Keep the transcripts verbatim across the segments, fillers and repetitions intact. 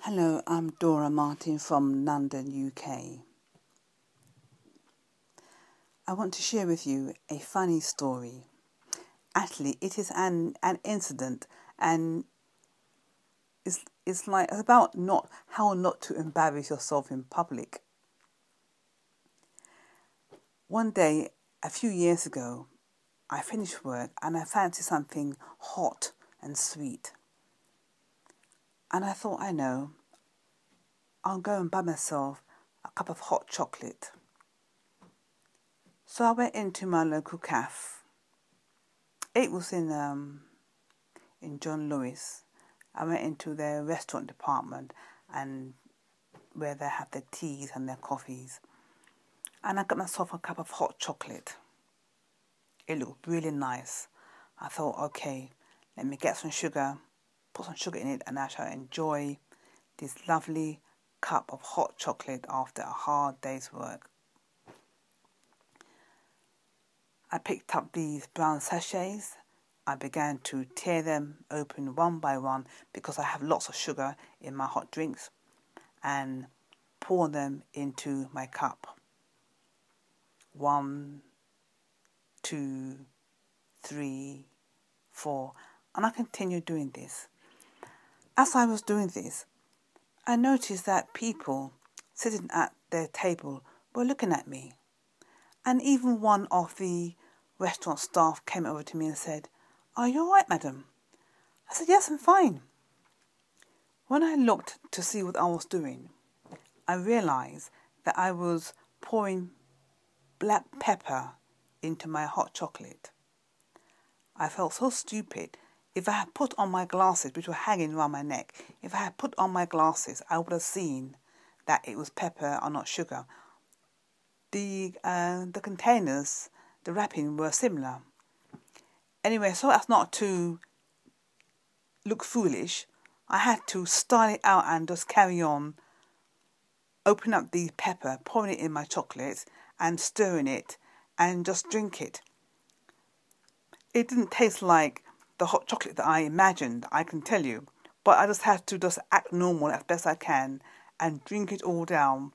Hello, I'm Dora Martin from London, U K. I want to share with you a funny story. Actually, it is an, an incident, and it's, it's like about not how not to embarrass yourself in public. One day, a few years ago, I finished work and I fancied something hot and sweet. And I thought, I know, I'll go and buy myself a cup of hot chocolate. So I went into my local cafe. It was in um in John Lewis. I went into their restaurant department and where they have their teas and their coffees. And I got myself a cup of hot chocolate. It looked really nice. I thought, okay, let me get some sugar, put some sugar in it, and I shall enjoy this lovely cup of hot chocolate after a hard day's work. I picked up these brown sachets. I began to tear them open one by one because I have lots of sugar in my hot drinks, and pour them into my cup. One, two, three, four, and I continued doing this. As I was doing this, I noticed that people sitting at their table were looking at me. And even one of the restaurant staff came over to me and said, "Are you all right, madam?" I said, "Yes, I'm fine." When I looked to see what I was doing, I realised that I was pouring black pepper into my hot chocolate. I felt so stupid. If I had put on my glasses, which were hanging around my neck, if I had put on my glasses, I would have seen that it was pepper and not sugar. The uh, the containers, the wrapping were similar. Anyway, so as not to look foolish, I had to style it out and just carry on, open up the pepper, pouring it in my chocolate and stirring it and just drink it. It didn't taste like the hot chocolate that I imagined, I can tell you, but I just had to just act normal as best I can and drink it all down.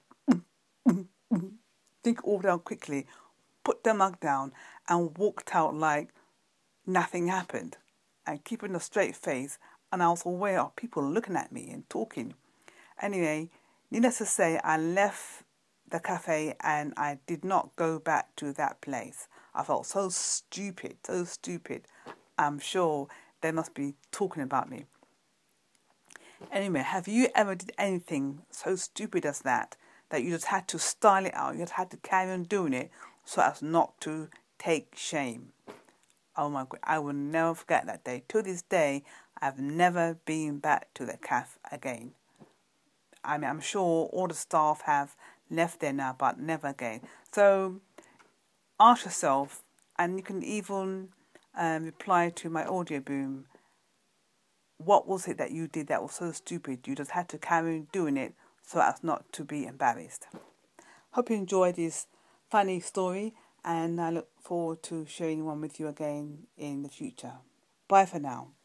Drink it all down quickly, put the mug down and walked out like nothing happened, and keeping a straight face, and I was aware of people looking at me and talking. Anyway, needless to say, I left the cafe and I did not go back to that place. I felt so stupid, so stupid. I'm sure they must be talking about me. Anyway, have you ever did anything so stupid as that, that you just had to style it out, you just had to carry on doing it so as not to take shame? Oh my God, I will never forget that day. To this day, I've never been back to the cafe again. I mean, I'm sure all the staff have left there now, but never again. So ask yourself, and you can even um, reply to my audio boom, what was it that you did that was so stupid you just had to carry on doing it so as not to be embarrassed? Hope you enjoyed this funny story, and I look forward to sharing one with you again in the future. Bye for now.